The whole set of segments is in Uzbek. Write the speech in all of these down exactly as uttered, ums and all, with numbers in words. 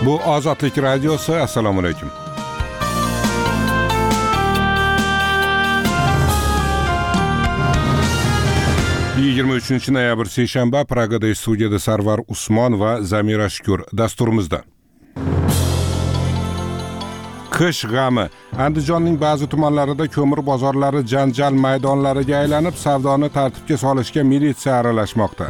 Bu Ozodlik radiosi. Assalomu alaykum. yigirma uchinchi noyabr seshanba. Pragada studiyada Sarvar Usmon va Zamira Shukur dasturimizda. Qish g'ami. Andijonning ba'zi tumanlarida ko'mir bozorlari janjal maydonlariga aylanib, savdoni tartibga solishga militsiya aralashmoqda.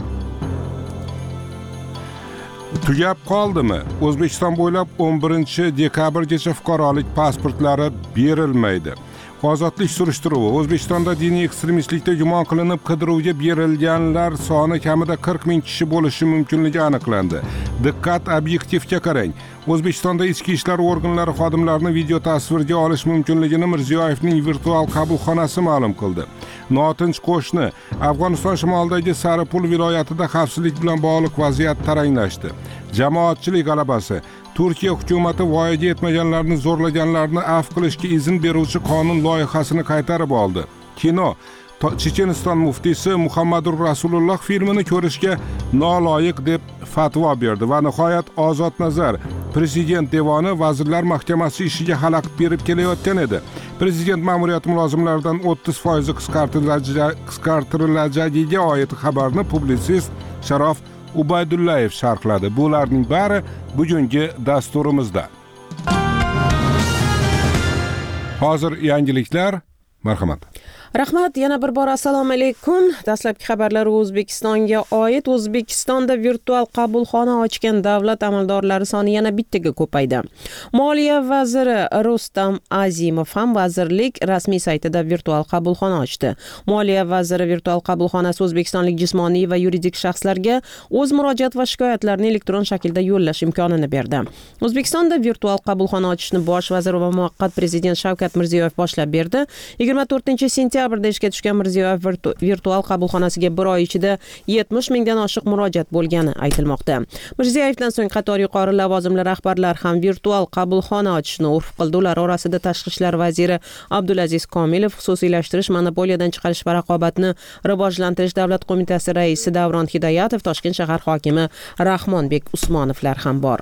Tugab qoldimi? O'zbekiston bo'ylab o'n birinchi dekabrgacha fuqarolik pasportlari berilmaydi. Ozodlik surishtiruvi. O'zbekistonda diniy ekstremistlikda gumon qilinib qidiruvga berilganlar soni kamida qirq ming kishi bo'lishi mumkinligi aniqlandi. Diqqat, obyektivga qarang. O'zbekistonda ichki ishlar organlari xodimlarini video tasvirga olish mumkinligini Mirziyoyevning virtual qabulxonasi ma'lum qildi. Notinch qo'shni. Afg'oniston shimolidagi Saripul viloyatida xavfsizlik bilan bog'liq vaziyat taranglashdi. Jamoatchilik g'alabasi. Turkiya hukumati voyaga yetmaganlarni zo'rlaganlarni afv qilishga izn beruvchi qonun loyihasini qaytarib oldi. Kino. Checheniston muftiysi Muhammadur Rasululloh filmini ko'rishga noloyiq deb fatvo berdi va nihoyat Ozod Nazar. Prezident devoni Vazirlar Mahkamasi ishiga xalaqit berib kelayotgan edi. Prezident ma'muriyati mulozimlaridan o'ttiz foiz qisqartirilajagiga oid xabarni publitsist Sharof Ubaydullayev sharhladi. Bularning bari bugungi dasturimizda. Hozir yangiliklar. Marhamat. Rahmat, yana bir bor assalomu alaykum. Dastlabki xabarlar O'zbekistonga oid. O'zbekistonda virtual qabulxona ochgan davlat amaldorlari soni yana bittaga ko'paydi. Moliya vaziri Rustam Azimov ham vazirlik rasmiy saytida virtual qabulxona ochdi. Moliya vaziri virtual qabulxonasi o'zbekistonlik jismoniy va yuridik shaxslarga o'z murojaat va shikoyatlarini elektron shaklda yo'llash imkonini berdi. O'zbekistonda virtual qabulxona ochishni bosh vazir va muvaqqat prezident Shavkat Mirziyoyev boshlab berdi. yigirma to'rtinchi sentyabrda ishga tushgan Mirziyoyev virtual qabulxonasiga bir oy ichida yetmish mingdan oshiq murojaat bo'lgani aytilmoqda. Mirziyoyevdan so'ng qator yuqori lavozimli rahbarlar ham virtual qabulxona ochishni urf qildi. Ular orasida Tashqi ishlar vaziri Abdulaziz Komilov, xususiylashtirish, monopoliyadan chiqarish va raqobatni rivojlantirish davlat qo'mitasi raisi Davron Hidoyatov, Toshkent shahar hokimi Rahmonbek Usmonovlar ham bor.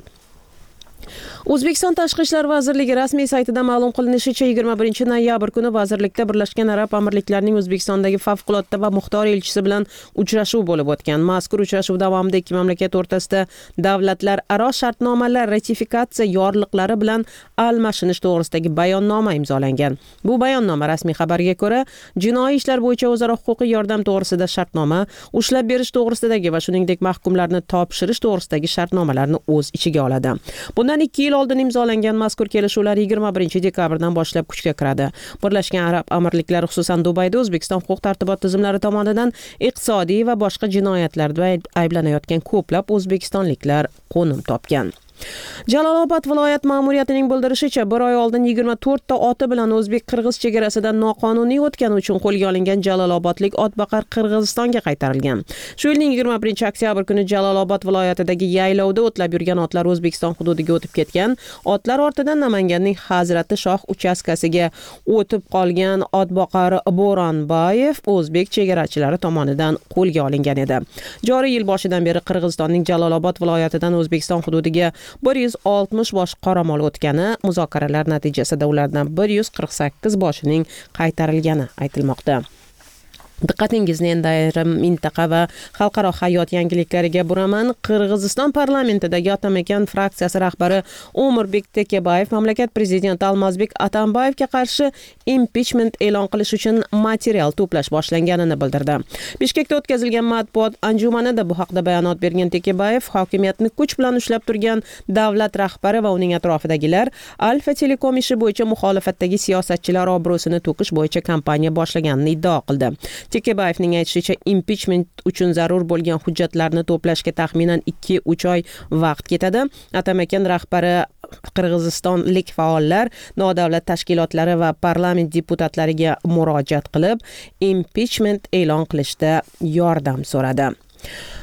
O'zbekiston Tashqi ishlar vazirligi rasmiy saytida ma'lum qilinishicha, yigirma birinchi noyabr kuni vazirlikda Birlashgan Arab Amirliklarining O'zbekistondagi favqulodda va muxtor elchisi bilan uchrashuv bo'lib o'tgan. Mazkur uchrashuv davomida ikki mamlakat o'rtasida davlatlararo shartnomalar ratifikatsiya yorliqlari bilan almashinish to'g'risidagi bayonnoma imzolangan. Bu bayonnoma rasmiy xabarga ko'ra, jinoiy ishlar bo'yicha o'zaro huquqiy yordam to'g'risida shartnoma, ushlab berish to'g'risidagi va shuningdek mahkumlarni topshirish to'g'risidagi shartnomalarni o'z ichiga oladi. Bundan ikki yil oldin imzolangan mazkur kelishuvlar yigirma birinchi dekabrdan boshlab kuchga kiradi. Birlashgan Arab Amirliklari, xususan Dubayda O'zbekiston huquq-tartibot tizimlari tomonidan iqtisodiy va boshqa jinoyatlarda ayblanayotgan ko'plab o'zbekistonliklar qo'nim topgan. Jalolobod viloyat ma'muriyatining bildirishicha, bir oy oldin yigirma to'rtta oti bilan o'zbek-qirg'iz chegarasidan noqonuniy o'tgani uchun qo'lga olingan jalolobodlik otboqar Qirg'izistonga qaytarilgan. Shu yilning yigirma birinchi oktyabr kuni Jalolobod viloyatidagi yaylovda o'tlab yurgan otlar O'zbekiston hududiga o'tib ketgan. Otlar ortidan Namanganning Hazrati Shoh uchastkasiga o'tib qolgan otboqar Bo'ronboyev o'zbek chegarachilari tomonidan qo'lga olingan edi. Joriy yil boshidan beri Qirg'izistonning Jalolobod viloyatidan O'zbekiston hududiga bir yuz oltmish bosh qoramol o'tgani, muzokaralar natijasida ulardan bir yuz qirq sakkiz boshining qaytarilgani aytilmoqda. Diqqatingizni endi ayrim mintaqa va xalqaro hayot yangiliklariga buraman. Qirg'iziston parlamentidagi Atamakan fraksiyasi rahbari O'mirbek Tekebayev mamlakat prezidenti Almazbek Atambayevga qarshi impichment e'lon qilish uchun material to'plash boshlanganini bildirdi. Bishkekda o'tkazilgan matbuot anjumanida bu haqda bayonot bergan Tekebayev, hokimiyatni kuch bilan ushlab turgan davlat rahbari va uning atrofidagilar Alfa Telekom ishi bo'yicha muxolifatdagi siyosatchilar obro'sini to'kish bo'yicha kampaniya boshlaganini iddao qildi. Tekebayevning aytishicha, impichment uchun zarur bo'lgan hujjatlarni to'plashga taxminan ikki uch oy vaqt ketadi. Atamakan rahbari qirg'izistonlik faollar, nodavlat tashkilotlari va parlament deputatlariga murojaat qilib, impichment e'lon qilishda yordam so'radi.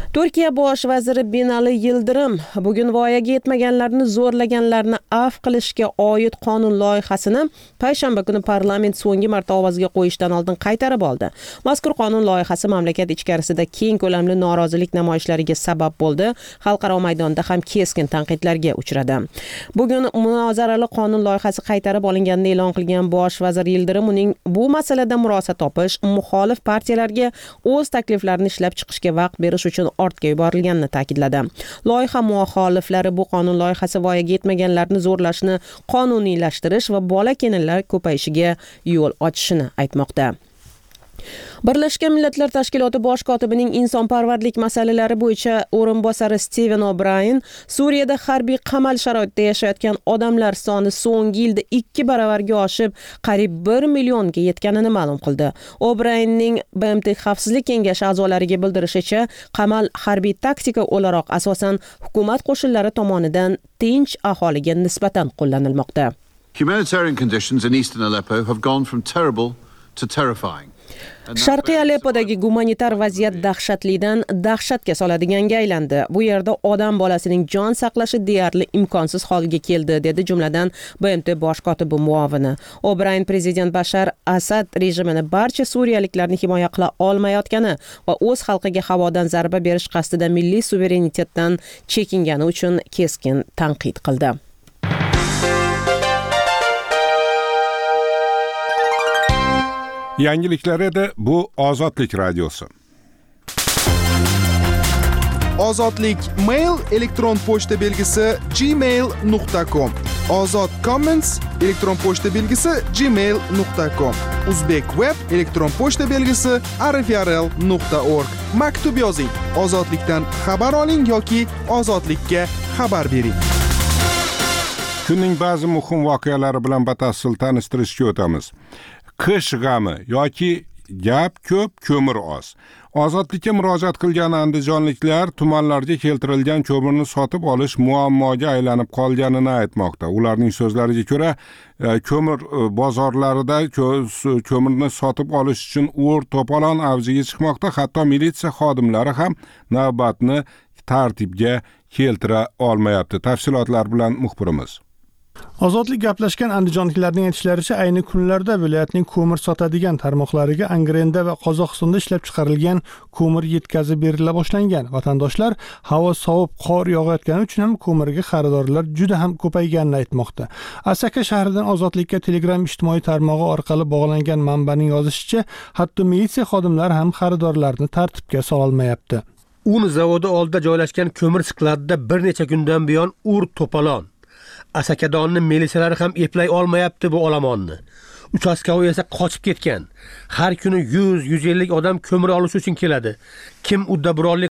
Turkiya bosh vaziri Binali Yildirim bugun voyaga yetmaganlarni zo'rlaganlarni afv qilishga oid qonun loyihasini payshanba kuni parlament so'nggi marta ovozga qo'yishdan oldin qaytarib oldi. Mazkur qonun loyihasi mamlakat ichkarisida keng ko'lamli norozilik namoyishlariga sabab bo'ldi. Xalqaro maydonda ham keskin tanqidlarga uchradi. Bugun munozarali qonun loyihasi qaytarib olinganini e'lon qilgan bosh vazir Yildirim uning bu masalada murosa topish, muxolif partiyalarga o'z takliflarini ishlab chiqishga vaqt berish uchun ortga yuborilganini ta'kidladi. Loyiha muxoliflari bu qonun loyihasi voyaga yetmaganlarni zo'rlashni qonuniylashtirish va bola kelinlar ko'payishiga yo'l ochishini aytmoqda. Birlashgan Millatlar Tashkiloti bosh kotibining insonparvarlik masalalari bo'yicha o'rinbosari Steven O'Brien Suriyada harbiy qamal sharoitida yashayotgan odamlar soni so'nggi yilda ikki baravarga oshib, qariyb bir millionga yetganini ma'lum qildi. O'Brienning B M T Xavfsizlik kengashi a'zolariga bildirishicha, qamal harbiy taktika o'laroq asosan hukumat qo'shinlari tomonidan tinch aholiga nisbatan qo'llanilmoqda. Humanitarian conditions in eastern Aleppo have gone from terrible to terrifying. Sharqiy Aleppodagi gumanitar vaziyat dahshatlidan dahshatga soladiganga aylandi. Bu yerda odam bolasining jon saqlashi deyarli imkonsiz holga keldi, dedi jumladan B M T bosh kotibi muovini. O'Brien prezident Bashar Asad rejimini barcha suriyaliklarni himoya qila olmayotgani va o'z xalqiga havodan zarba berish qasdida milliy suverenitetdan chekingani uchun keskin tanqid qildi. Yangiliklar edi, bu Ozodlik radiosi. Ozodlik mail elektron pochta belgisi gmail nuqta com. Ozod Comments elektron pochta belgisi gmail nuqta com. Uzbek web elektron pochta belgisi r f r l nuqta org. Maktub yozing, ozodlikdan xabar oling yoki ozodlikka xabar bering. Kunning ba'zi muhim voqealari bilan batafsil tanishtirishga o'tamiz. Qish g'ami yoki gap ko'p, ko'mir oz. Ozodlikka murojaat qilgan andijonliklar tumanlarga keltirilgan ko'mirni sotib olish muammoga aylanib qolganini aytmoqda. Ularning so'zlariga ko'ra, ko'mir bozorlarida ko'mirni sotib olish uchun ur to'polon avjiga chiqmoqda. Hatto militsiya xodimlari ham navbatni tartibga keltira olmayapti. Tafsilotlar bilan muxbirimiz. Ozodlik gaplashgan andijonliklarning aytishlaricha, ayni kunlarda viloyatning ko'mir sotadigan tarmoqlariga Angrenda va Qozog'istonda ishlab chiqarilgan ko'mir yetkazib berila boshlangan. Vatandoshlar havo sovib, qor yog'ayotgani uchun ham ko'mirga xaridorlar juda ham ko'payganini aytmoqda. Asaka shahridan Ozodlikka Telegram ijtimoiy tarmog'i orqali bog'langan manbaning yozishicha, hatto militsiya xodimlari ham xaridorlarni tartibga sola olmayapti. Un zavodi oldida joylashgan ko'mir skladida bir necha kundan buyon ur to'polon. Asakadonni militsiyalar ham eplay olmayapti bu olamonni. Uchastkovoy esa qochib ketgan. Har kuni yuz yuz ellik odam ko'mir olish uchun keladi. Kim uddaburonlik